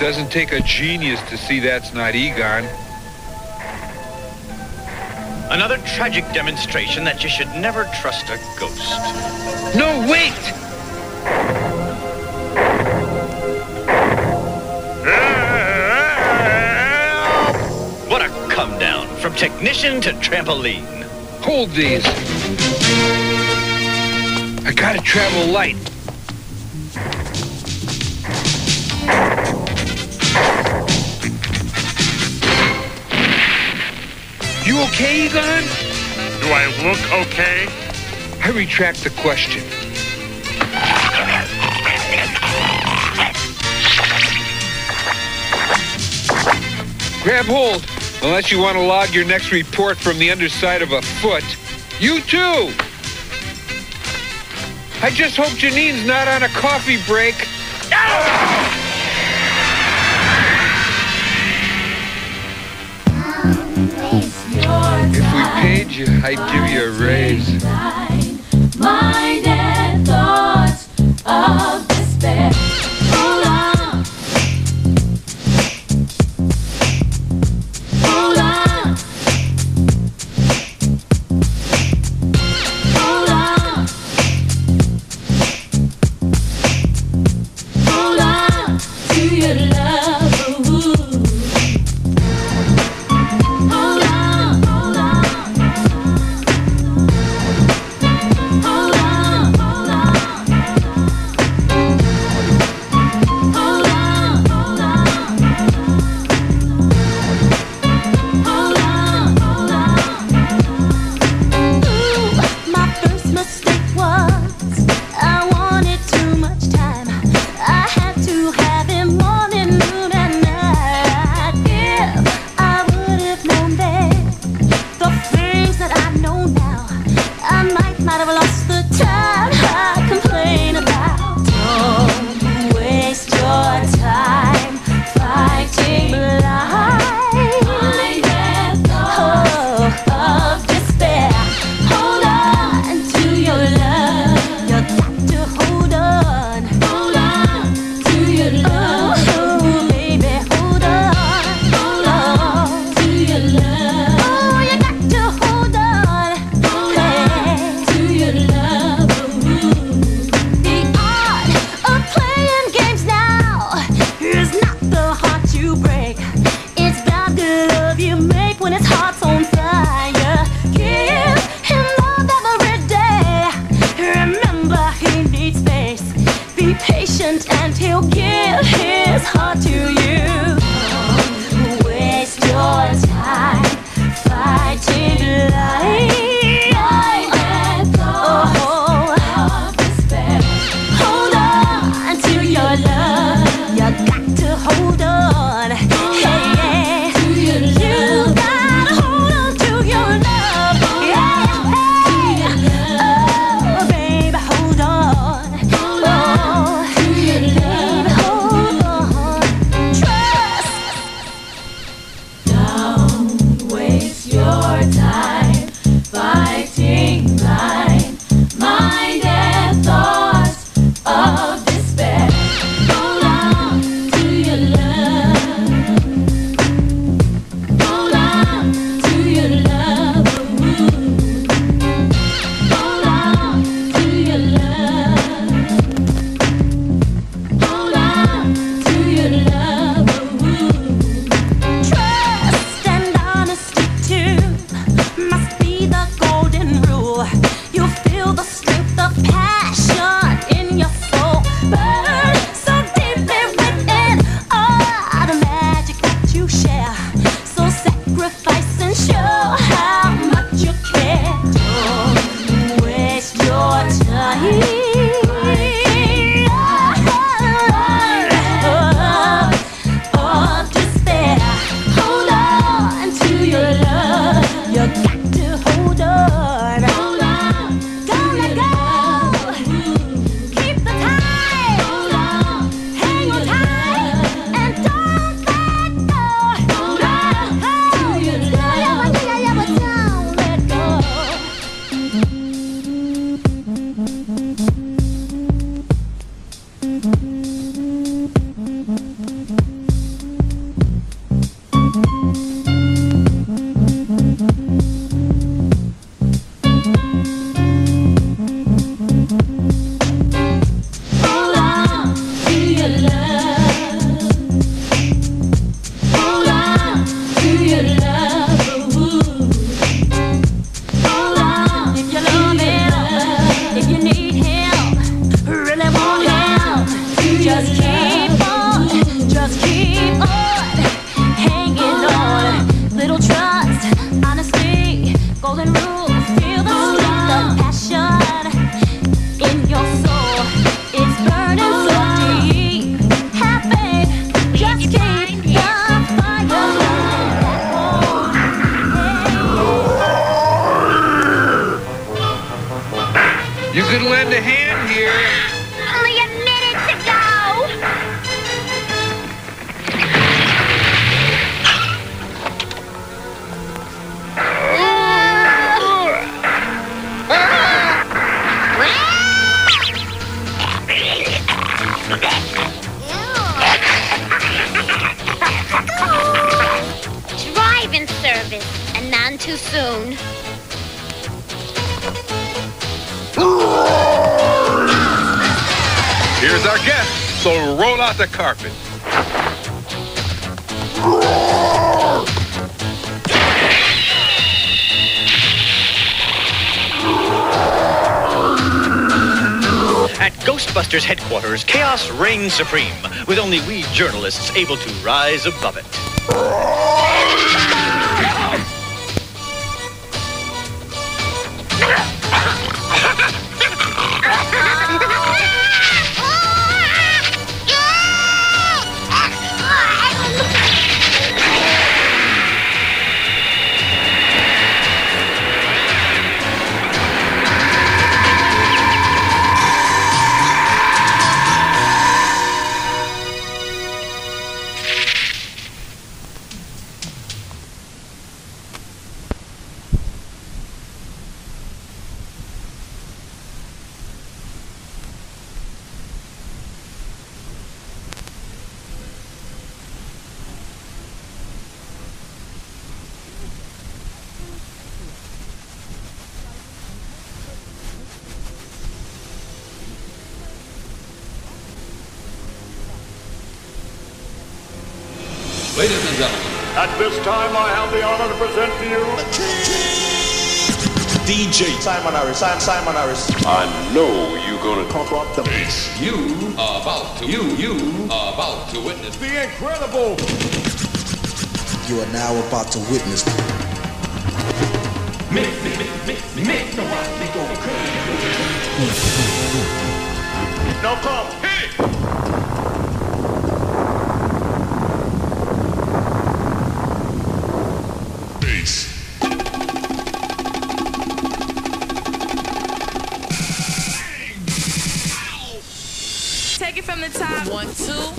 Doesn't take a genius to see that's not Egon. Another tragic demonstration that you should never trust a ghost. No, wait! What a come down from technician to trampoline. Hold these. I gotta travel light. You okay, Egon? Do I look okay? I retract the question. Grab hold, unless you want to log your next report from the underside of a foot. You too! I just hope Janine's not on a coffee break. If we paid you, I'd give you a raise. Mind and thoughts of despair. Hold on. Hold on. Hold on. Hold on to your love. Hold on, hold on. Just keep on hanging on. Little trust, honesty, golden rule. Feel the strength of passion in your soul. It's burning so deep. Have faith, just keep the fire burning. You could lend a hand here. Only a minute to go. Driving service, and none too soon. Here's our guest, so roll out the carpet. At Ghostbusters headquarters, chaos reigns supreme, with only we journalists able to rise above it. Ladies and gentlemen, At this time, I have the honor to present to you DJ Simon Harris. Simon Harris. I know you're gonna Corrupt the bass. you are about to witness the incredible. You are now about to witness. Now come. Take it from the top. 1, 2.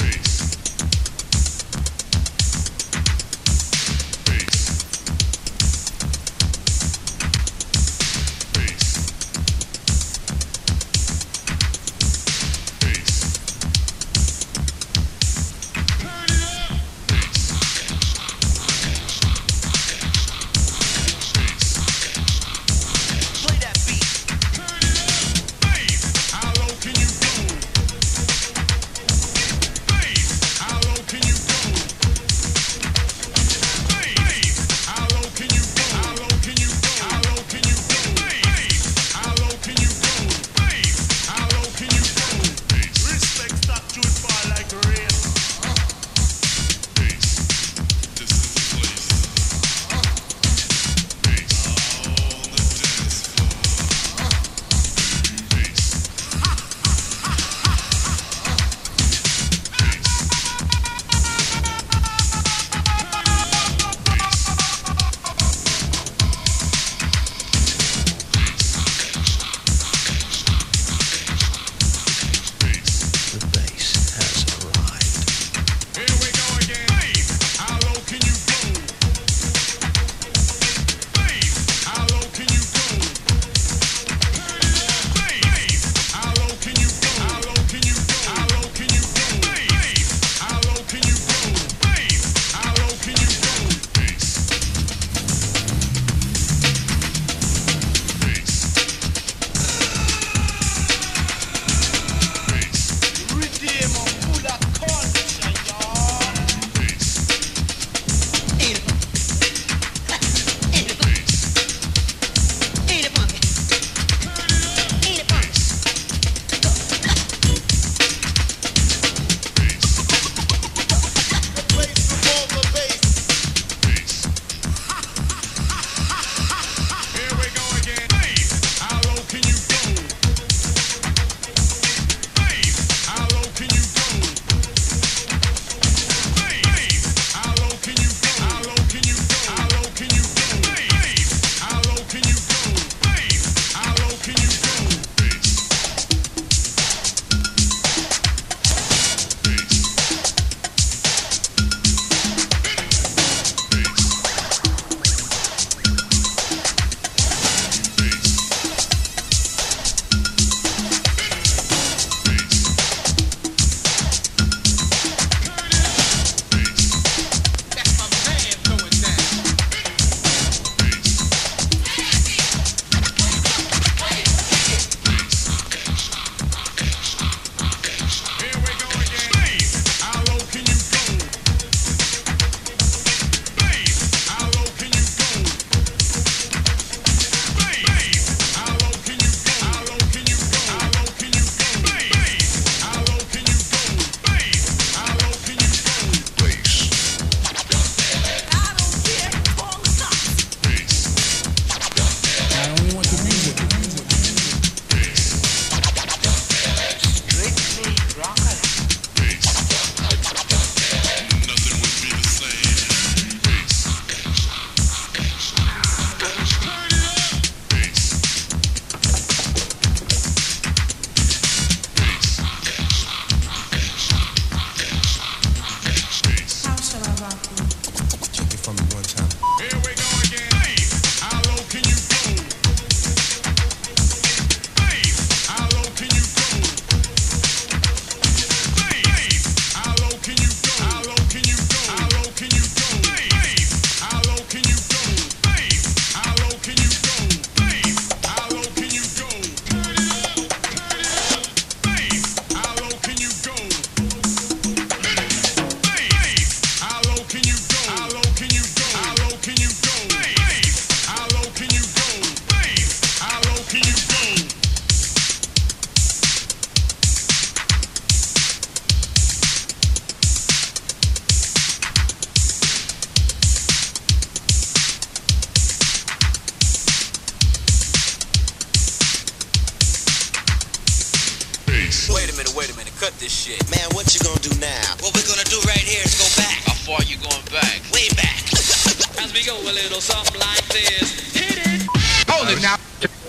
cut this shit. Man, what you gonna do now? What we're gonna do right here is go back. How far you going back? Way back. As we go a little something like this. Hit it. Hold it now.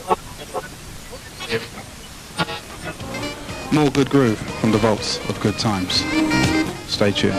More good groove from the vaults of Good Times. Stay tuned.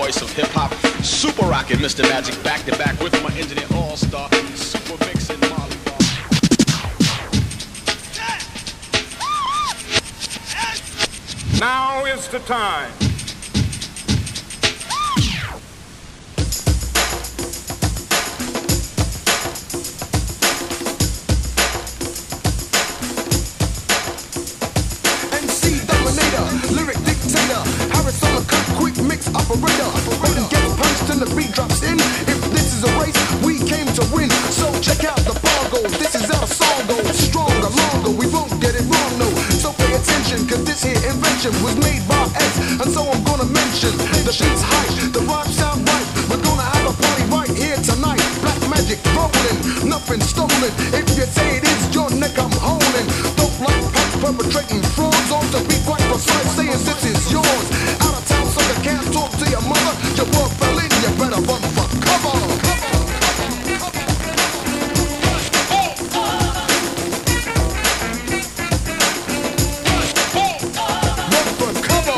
voice of hip-hop, super rockin' Mr. Magic, back to back with my engineer all-star, super mixin' Molly Bar. Now is the time. Lyric dictator, Harris on the cut, quick mix operator. Button gets punched and the beat drops in. If this is a race, we came to win. So check out the bongo. This is how song goes. Stronger, longer, we won't get it wrong, no. So pay attention, cause this here invention was made by X. And so I'm gonna mention the beat's hype, the rhymes sound right. We're gonna have a party right here tonight. Black magic rolling, nothing stolen. If you say it is your neck, I'm holding. Don't like punks perpetrating frauds on to be quite precise, saying this is yours. Out of town, sucker can't talk to your mother. Your work fell in, you better run for cover. Run for cover.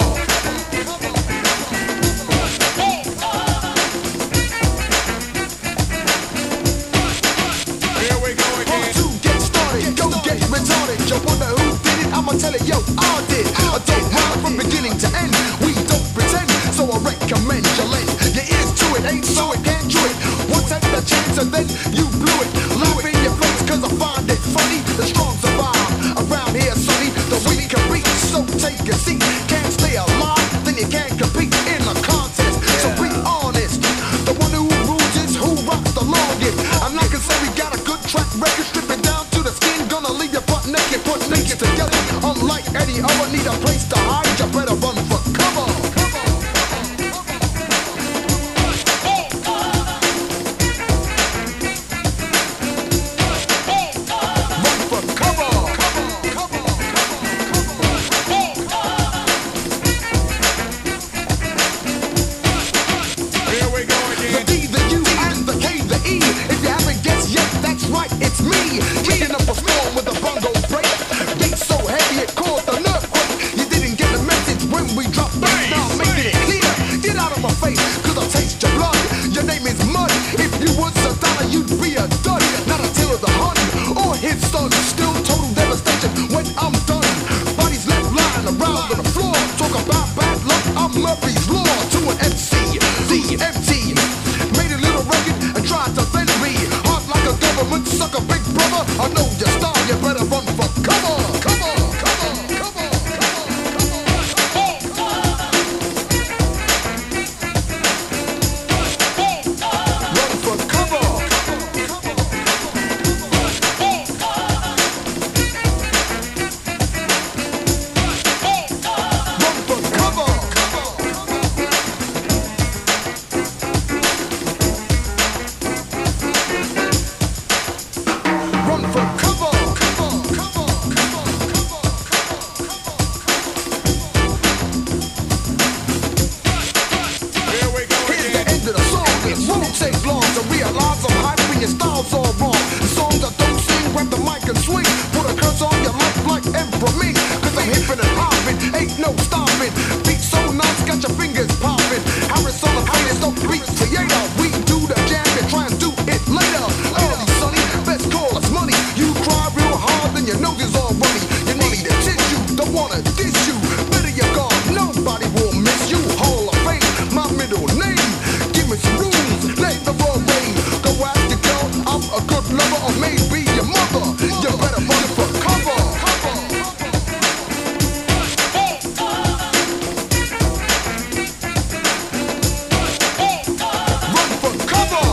Here we go again. To get started, go get retarded. You wonder who did it? I'ma tell it, yo, I did. I don't rhyme from beginning to end. We don't pretend, so I recommend you lend your ears to it. Ain't so it can't do it. Once had the chance and then you blew it. Laugh in your face cause I find it funny. The strong survive around here, sonny. The weak can beat, so take a seat. Can't stay alive, then you can't compete in a contest. So be honest. The one who rules is who rocks the longest. And like I said, we got a good track record. Strip it down to the skin. Gonna leave your butt naked, put naked together. Unlike any other, need a place to hide. You better run for cover. Run for cover. Here we go The again. D, the U, and the K, the E. If you haven't guessed yet, that's right, it's me. Kicking up a storm with a bongo break. Beat so heavy it caused an earthquake. You didn't get the message when we dropped bass. Now I'm making it clear. Get out of my face, cause I taste your blood. Your name is Mud. If you was a dollar, you'd be a dud. Not until the Hun or his son. Still total devastation when I'm done. Bodies left lying around on the floor. Talk about bad luck, I'm Murphy's Law. To an MC, the MT. Made a little rugged and tried to bend me. Hard like a government sucker, big brother. I know your style, you better run for cover. Cover, cover, cover, run for cover. Run for cover. Run for cover. Here we go Here's the again. end of the song. It won't take long to realize I'm hype when your style's all wrong. The songs I don't sing, grab the mic and swing. Put a curse on your life like Emperor Ming. Cause I'm hippin' and hoppin', ain't no stopping. Beat so nice, got your fingers poppin'. Harris on the finest, don't beat theater. We do the jam and try and do it later. Early, sonny, best call us money. You cry real hard, then your nose is all runny. You need a tissue, don't wanna diss you. Better your guard, nobody will miss you. Hall of Fame, my middle name. Give me some rules, let the raw rain. Go ask the girl, I'm a good lover, or maybe your mother. You better run for cover. Run for cover.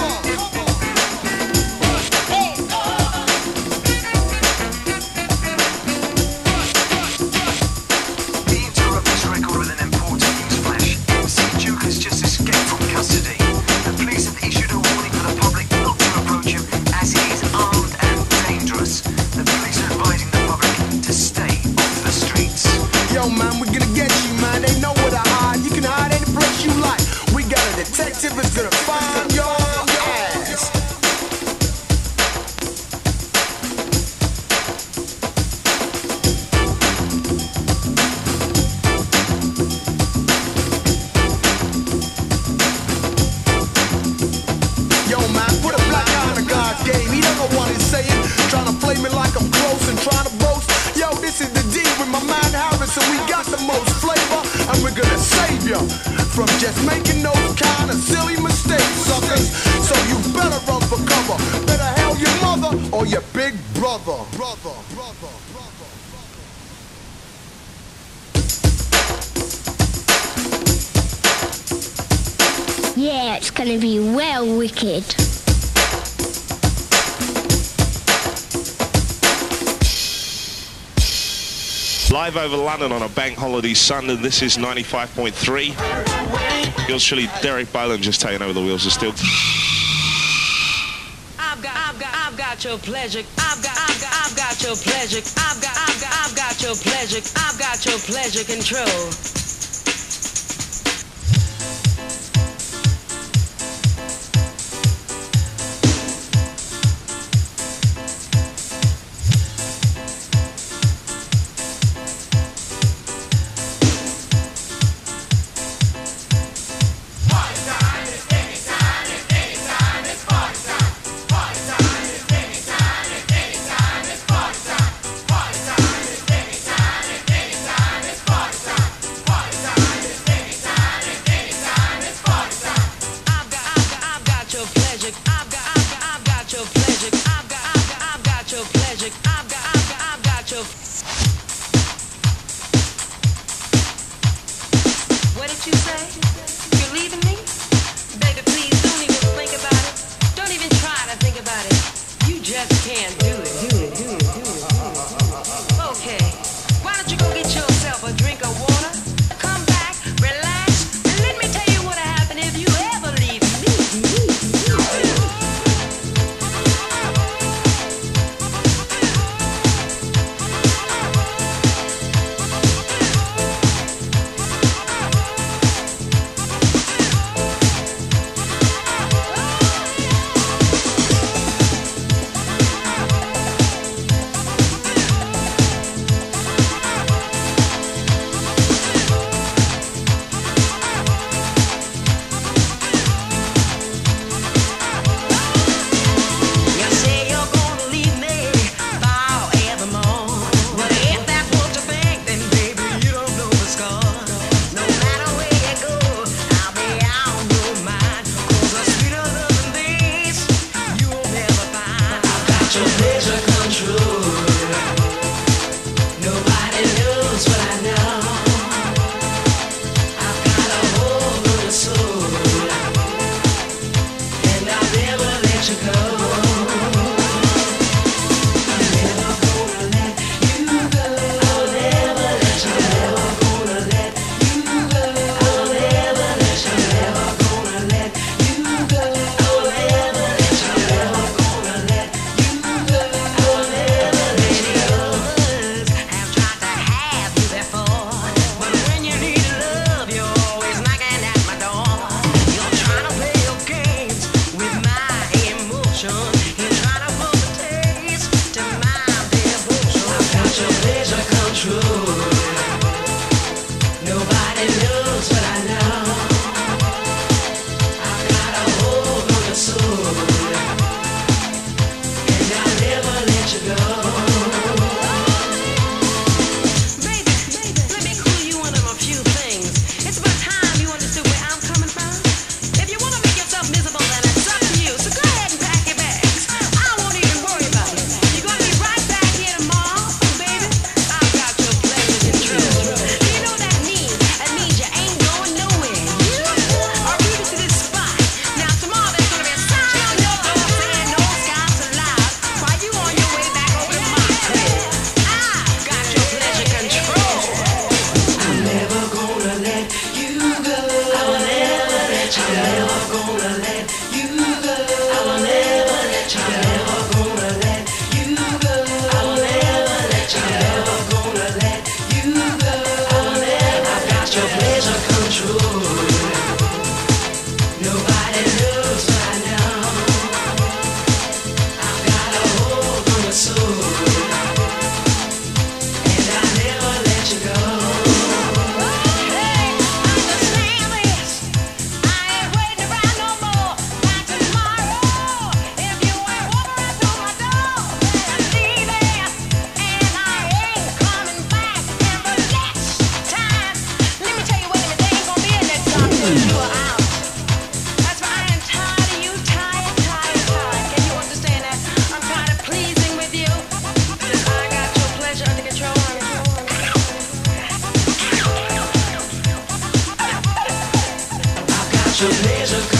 The interruptus record with an important newsflash. MC Duke has just escaped from custody. The police have issued a warning for the public not to approach him as he is armed and dangerous. The police are advising the public to stay off the streets. Yo, man, we're gonna get you, man. They know where to hide. You can hide any place you like. We got a detective that's gonna find your ass. ya from just making those kind of silly mistakes, suckers. So you better run for cover. Better hail your mother or your big brother. Yeah, it's gonna be well wicked. Live over London on a bank holiday Sunday, this is 95.3. Yours truly, Derek Boland, just taking over the wheels of steel. I've got your pleasure. I've got your pleasure. I've got your pleasure. I've got your pleasure control.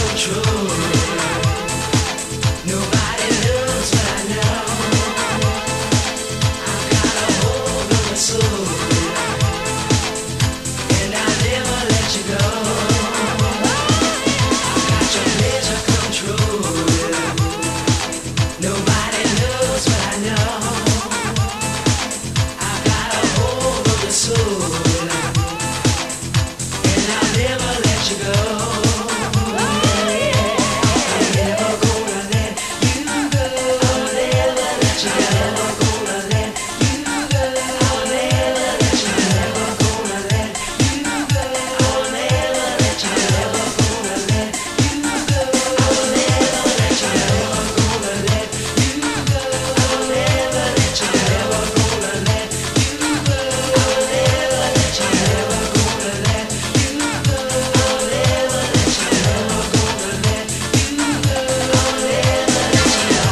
control. Nobody knows what I know. I've got a hold of my soul, and I'll never let you go. I've got your pleasure control. Nobody knows what I know. I've got a hold of the soul, and I'll never let you go. I'm never gonna let you go. I'll never let you go. Never gonna let you go. I'll never let you go. Never gonna let you go. I'll never let you go. Never gonna let you go. I'll never let you go. Never gonna let you go. I'll never let you go. Never gonna let you go. I'll never let you go. Never gonna let you go. I'll never let you go. Never gonna let you go. I'll never let you go.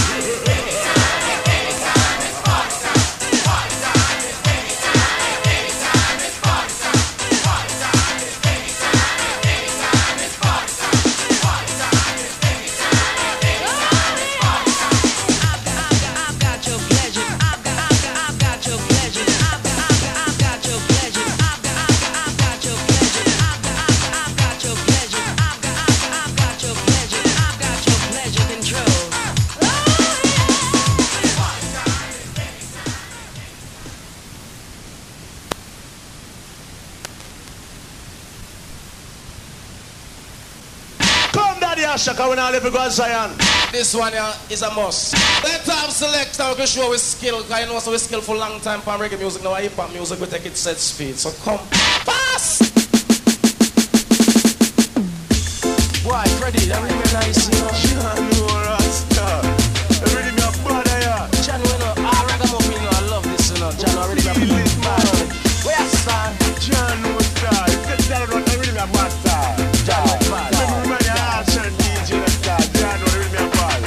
I've got your pleasure. I've got your pleasure. I've got your pleasure. I've got your pleasure. I've got your pleasure. I've got your pleasure. I've got your pleasure control. Come, Daddy Ashaka, when I live in God Zion. This one here is a must. Let time select, we can show with skill. Because you know, so we skill for a long time for reggae music. Now, hip hop music, we take it set speed. So come, fast! Boy, Freddy, that really nice, you know. John, you are a star. You really be a bother, yeah. John, you know, I ragamuffin, you know, I love this, you know. John, I really be a bad. Where you stand? John, you are a star. You said John, I really be a bad star. John, you are bad. Remember the Archer DJ, the star. John, you really be a bad.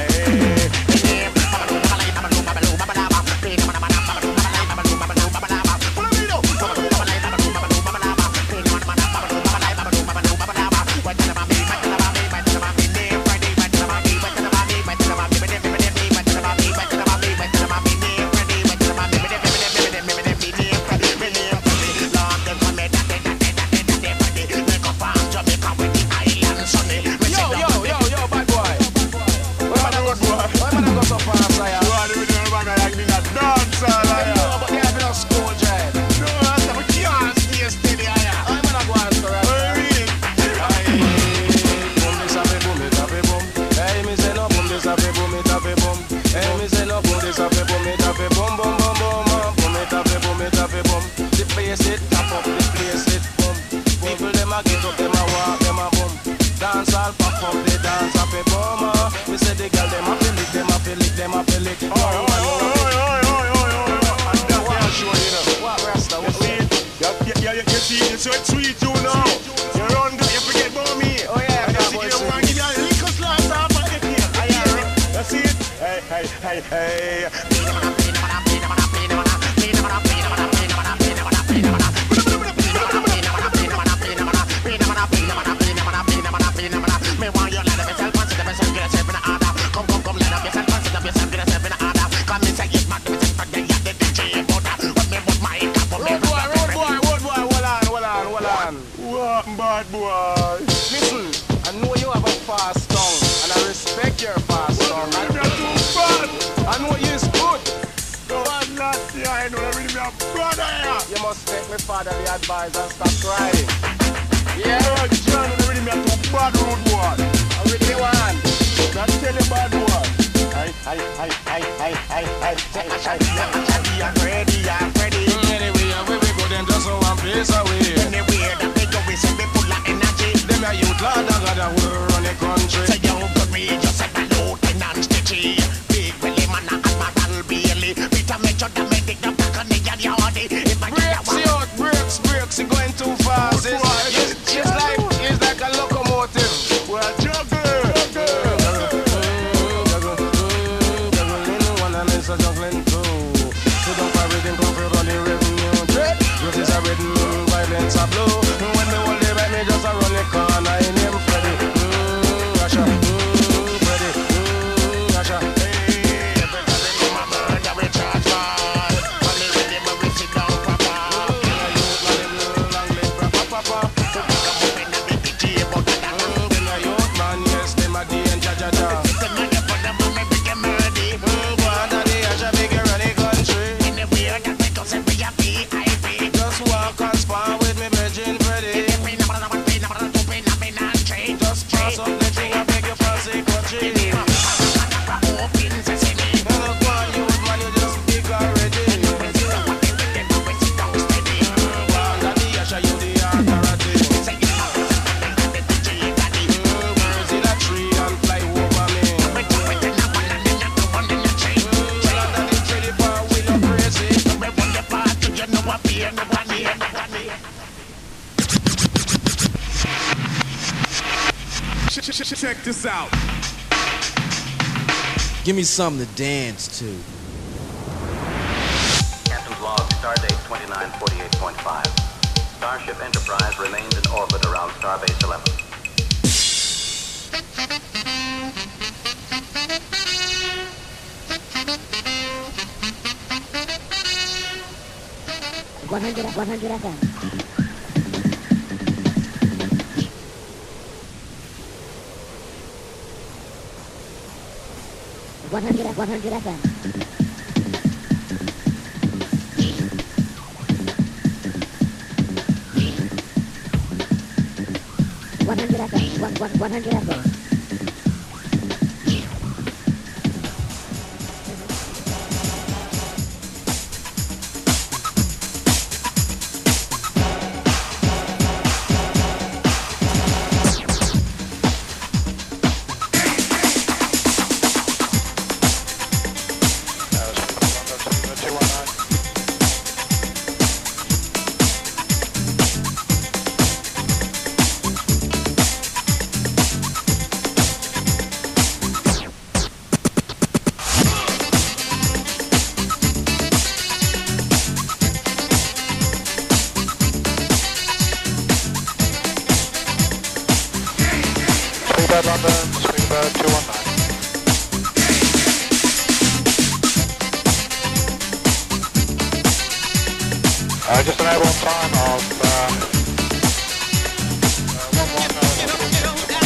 So it's sweet, you know. You run, you forget about me. Oh yeah, and you want to give you a little slice off of the cake. That's it. Hey. Me want you let yourself consider yourself, get yourself in order. Come, let yourself consider yourself, get yourself in order. Come and say it, man, give yourself a day, you the DJ butter. What me want my cup of me. Road boy, hold on. What, bad boy? Listen, I know you have a fast tongue, and I respect your fast tongue. You're too fast. I know you're good. No, I'm not here. I know that really be a brother here. You must take me father the advice and stop crying. Yeah, John, you really be a too bad road boy. I really want. That's tell you bad boy. I'm ready. Anyway, we go then just one place away. Anywhere that they go, we say we full of energy. Them are youth, Lord, I got a world on the country. Say you could read yourself a lieutenant stitchy. Big Willie, man, and Admiral Bailey. Peter Mitchell, the medic, the back and the yardy. Breaks, you're going too fast. It's like a locomotive. Well, juggle. Juggling too. So don't worry, them come from the revenue. This is a rhythm, violent Check this out. Give me something to dance to. Captain's log, stardate 2948.5. Starship Enterprise remains in orbit around Starbase 11. One hundred FM. 100 FM. 100 FM. 100 FM. London, Swingbird 219. Just an airborne time of 11.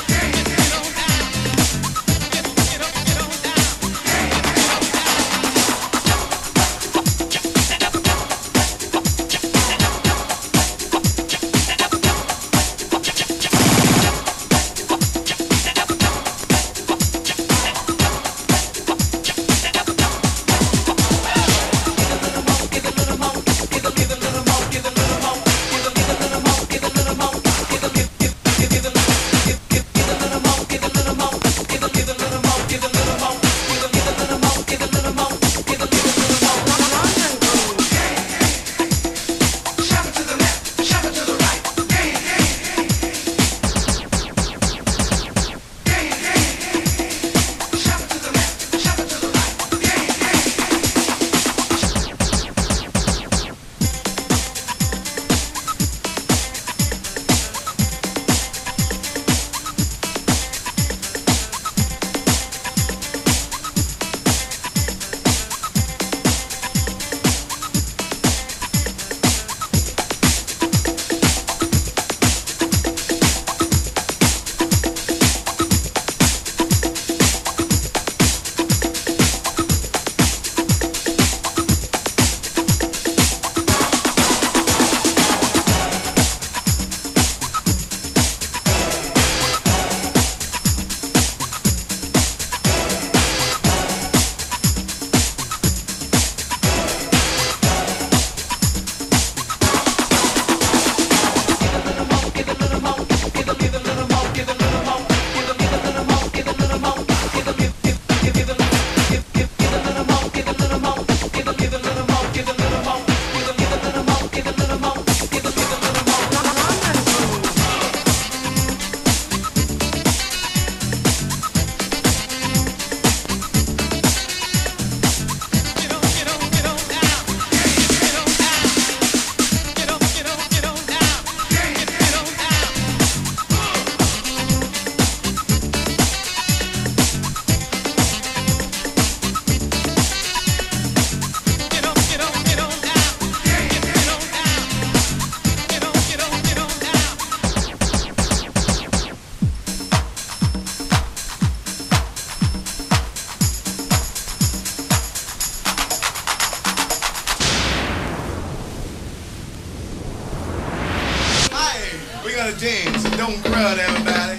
Dance, don't crowd everybody.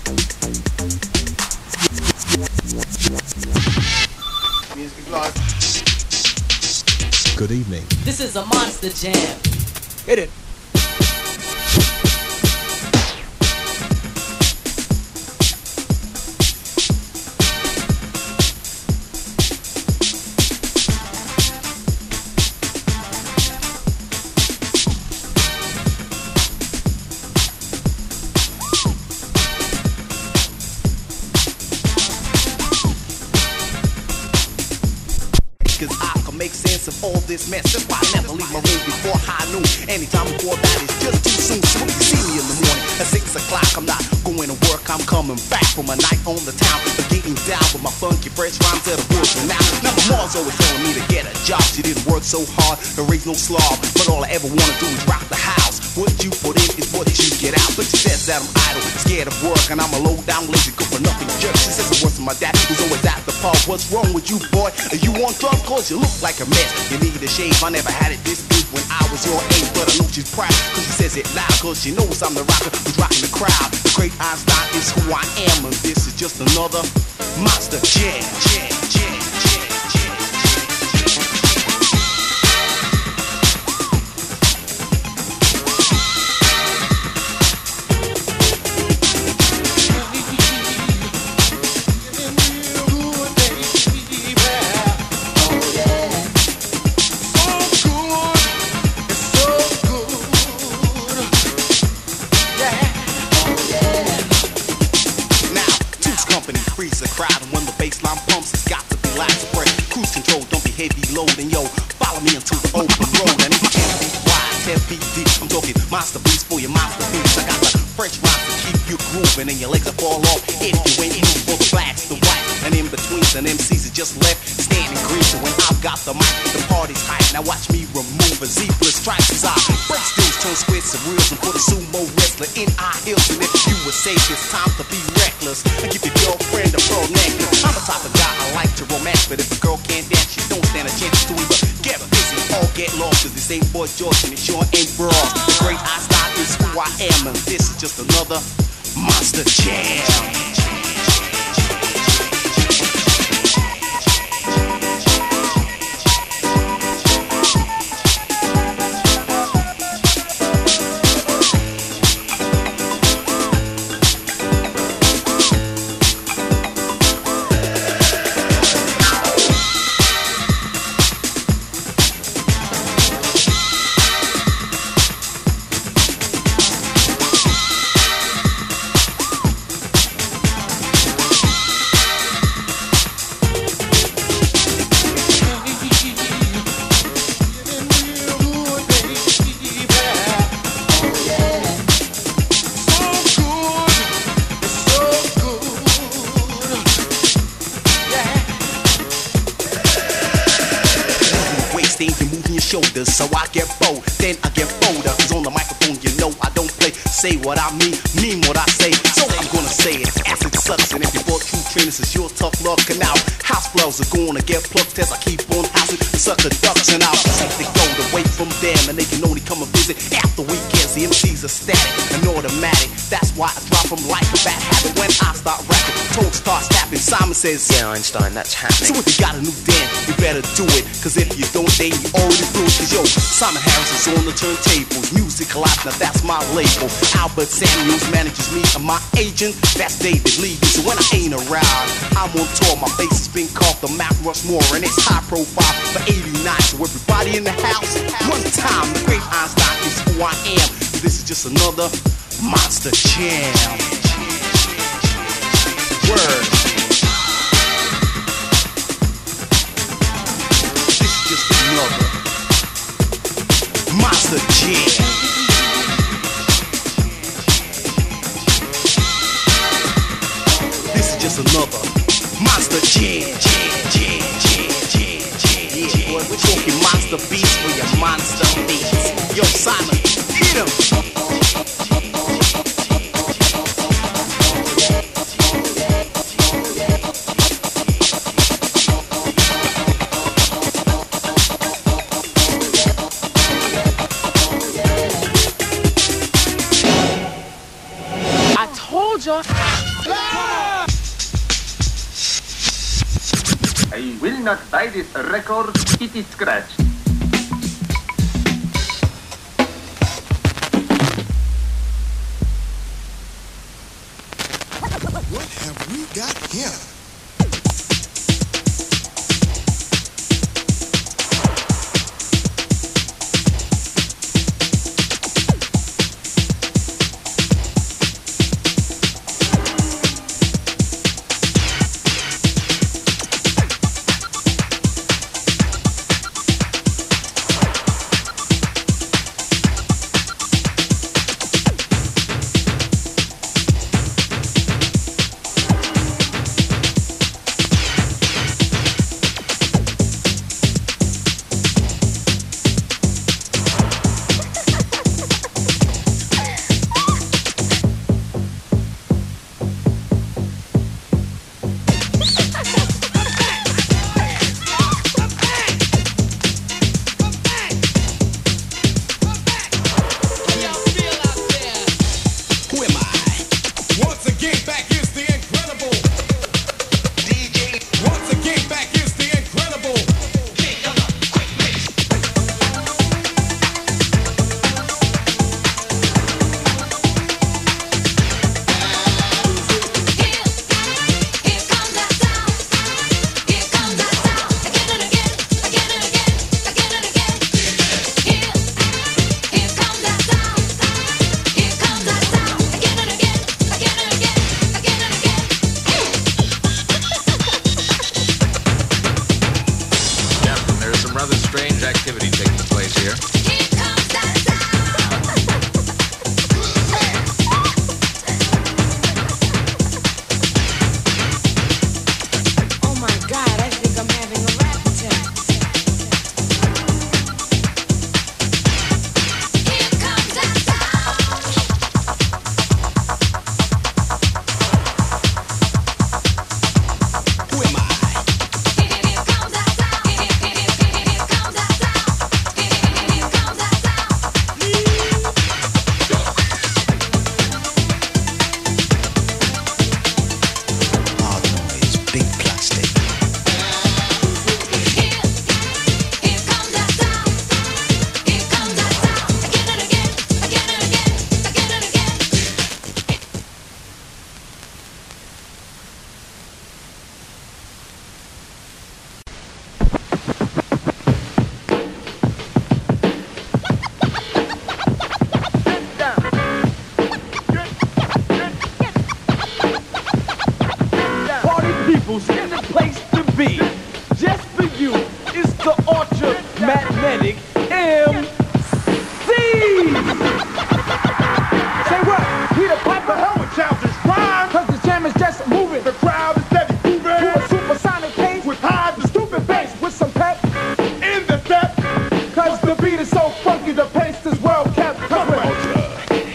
Music block. Good evening. This is a monster jam. Hit it. sense of all this mess. That's why I never leave my room before high noon. Anytime before that is just too soon. So if you see me in the morning at 6 o'clock, I'm not going to work. I'm coming back from a night on the town. But getting down with my funky fresh rhymes that are working now. Now my mom's always telling me to get a job. She didn't work so hard to raise no slob. But all I ever wanna do is rock the house. What you put in is what you get out. But she says that I'm idle, scared of work, and I'm a low down lazy good for nothing jerk. She says it was my dad who's always at the pub. What's wrong with you, boy? Are you on drugs? Cause you look like a mess. You need a shave. I never had it this big when I was your age, but I know she's proud cause she says it loud. Cause she knows I'm the rocker who's rocking the crowd. The great Einstein is who I am, and this is just another monster jam. The crowd, and when the bassline pumps, it's got to be loud spread. Cruise control, don't be heavy loading, yo. Follow me into the open road, and if you can't be wide, 10 feet deep. I'm talking monster beats for your monster beats. I got the fresh rhymes to keep you grooving, and your legs will fall off if you ain't in for the blacks, the white, and in between, and MCs are just left standing green. So when I've got the mic, the party's hype. Now watch me remove a zebra stripes as I break stools, turn squares and reels, and put a sumo wrestler in our heels. And if you would say it's time to be reckless, and give your girlfriend a pearl necklace. I'm the type of guy I like to romance, but if a girl can't dance, she don't stand a chance to either get busy or get lost. Cause this ain't Boy George and it sure ain't Bros. The great Einstein is who I am, and this is just another monster jam. Shoulders, so I get bold, then I get bolder. Cause on the microphone, you know I don't play. Say what I mean what I say. So I'm gonna say it, acid sucks. And if you bought true trainers, it's your tough luck. And now house flowers are gonna get plucked as I keep on housing sucker ducks. And I'll take the gold away from them, and they can only come and visit after weekends. The MCs are static and automatic. That's why I drop them like a bad habit. When I start rapping, tones start snapping. Simon says, yeah, Einstein, that's happening. So if you got a new dance, you better do it. Cause if you don't, then you already blew it. Cause yo, Simon Harris is on the turntables. Music Life, now that's my label. Albert Samuels manages me, and my agent, that's David Lee. So when I ain't around, I'm on tour. My face has been called the Mount Rushmore, and it's high profile for 89. So everybody in the house, one time, the great Einstein is who I am. This is just another monster jam. Word. This is just another monster jam. This is just another monster jam. Yeah, boy, we're talking monster beats for your monster beats. Yo, Simon, hit him. I will not buy this record, it is scratched. What have we got here? peoples in the place to be. Just for you, it's the Ultra Magnetic MC. Say what? Peter Piper, hell with childish crime. Cause the jam is just moving. The crowd is steady moving. To a supersonic pace with high, the stupid bass with some pep in the step. Cause the beat is so funky, the pace is well kept. Cause we're Ultra.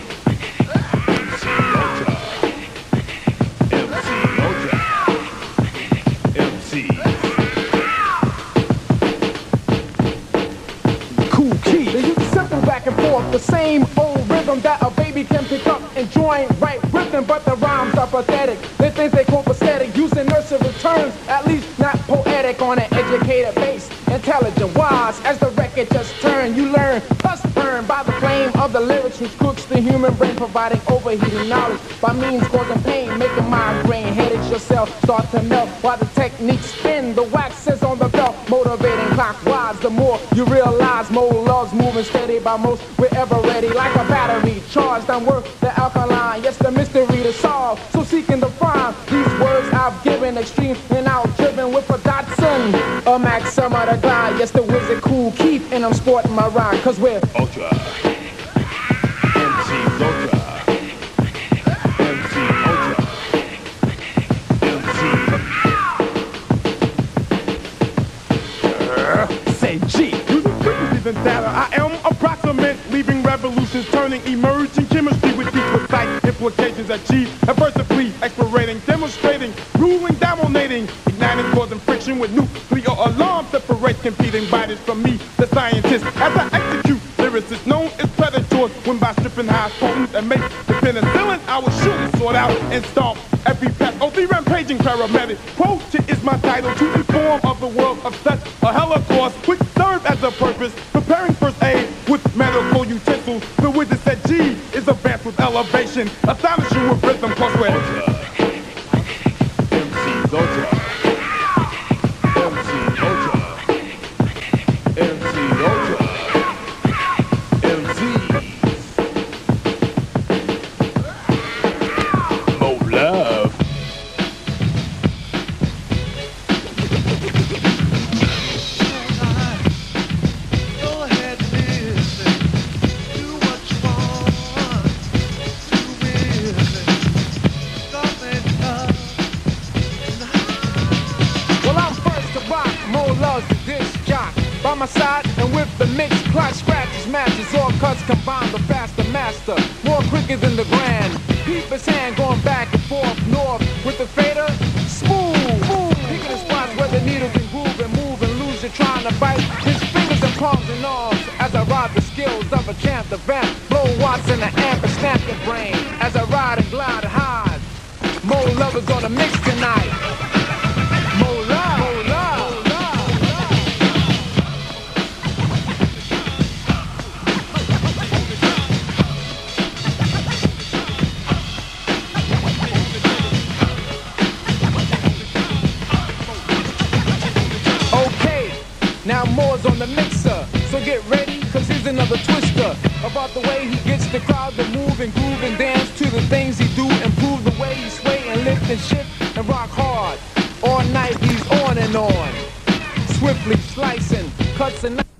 The same old rhythm that a baby can pick up and join right with them, but the rhymes are pathetic. They think they quote aesthetic, using nursery terms, at least not poetic on an educated base. Intelligent, wise, as the record just turned, you learn, plus burn by the flame of the lyrics which cooks the human brain, providing overheating knowledge by means causing pain, making migraine headaches yourself start to melt while the techniques spin. The wax is on the belt, motivating clockwise. The more you realize, more love's moving steady by most. We're ever ready like a battery charged. I'm worth the alkaline. Yes, the mystery to solve. So seeking to find these words I've given, extreme and out driven with a Datsun, a Maxima to glide. Yes, the wizard Cool Keith, and I'm sporting my rhyme. Cause we're Ultra. MC Ultra. MC Ultra. MC. Say G. Using frequencies and data, I am approximate, leaving revolutions, turning emerging chemistry with deep precise implications achieved adversity, explorating, demonstrating, ruling, dominating, igniting, causing friction with nuclear alarm, separate competing bodies from me, the scientist, as I execute lyricists known as predators, when by stripping high potent and make the penicillin, I will surely sort out and stomp every pest. Oh, the rampaging paramedic quotient is my title to inform of the world of such a holocaust, which serve as a purpose, preparing first aid with medical utensils. The wizard said G is advanced with elevation, astonishing with rhythm, cause we're Ultra. MC's Ultra. MC's Ultra. MC's Ultra. MC's. More love. By my side and with the mix, clutch, scratches, matches, all cuts combined, the faster master, more quicker than the grand. Keep his hand going back and forth, north with the fader, smooth, picking the spots where the needle can groove and move and lose. You're trying to bite his fingers and palms and arms as I ride the skills of a champ, the vamp, blow watts in the amp and snap your brain as I ride and glide and hide. More lovers on the mix tonight. More love, more love. Now Moore's on the mixer, so get ready, cause here's another twister about the way he gets the crowd to move and groove and dance to the things he do, improve the way he sway and lift and shift and rock hard. All night he's on and on, swiftly slicing, cuts and